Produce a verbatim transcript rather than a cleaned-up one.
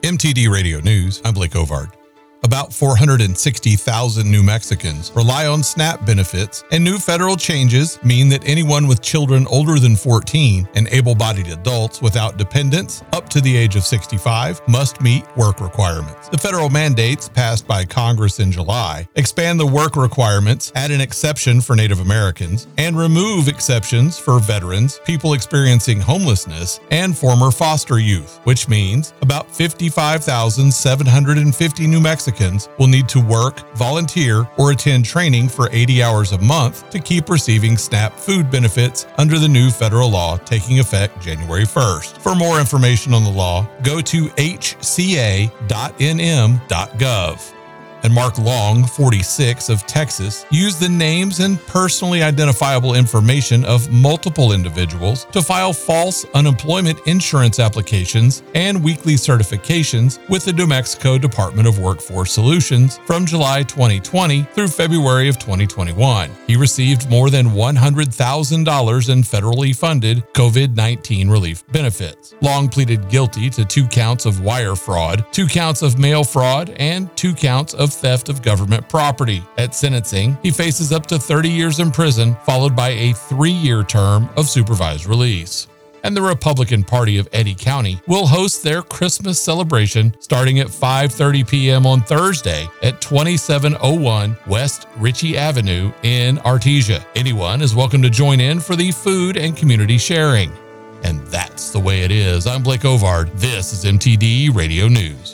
M T D Radio News, I'm Blake Ovard. About four hundred sixty thousand New Mexicans rely on SNAP benefits, and new federal changes mean that anyone with children older than fourteen and able-bodied adults without dependents up to the age of sixty-five must meet work requirements. The federal mandates passed by Congress in July expand the work requirements, add an exception for Native Americans, and remove exceptions for veterans, people experiencing homelessness, and former foster youth, which means about fifty-five thousand seven hundred fifty New Mexicans will need to work, volunteer, or attend training for eighty hours a month to keep receiving SNAP food benefits under the new federal law taking effect January first. For more information on the law, go to h c a dot n m dot gov. And Mark Long, forty-six, of Texas, used the names and personally identifiable information of multiple individuals to file false unemployment insurance applications and weekly certifications with the New Mexico Department of Workforce Solutions from July twenty twenty through February of twenty twenty-one. He received more than one hundred thousand dollars in federally funded COVID nineteen relief benefits. Long pleaded guilty to two counts of wire fraud, two counts of mail fraud, and two counts of theft of government property. At sentencing, he faces up to thirty years in prison, followed by a three-year term of supervised release. And the Republican Party of Eddy County will host their Christmas celebration starting at five thirty p.m. on Thursday at twenty-seven oh one West Ritchie Avenue in Artesia. Anyone is welcome to join in for the food and community sharing. And that's the way it is. I'm Blake Ovard. This is M T D Radio News.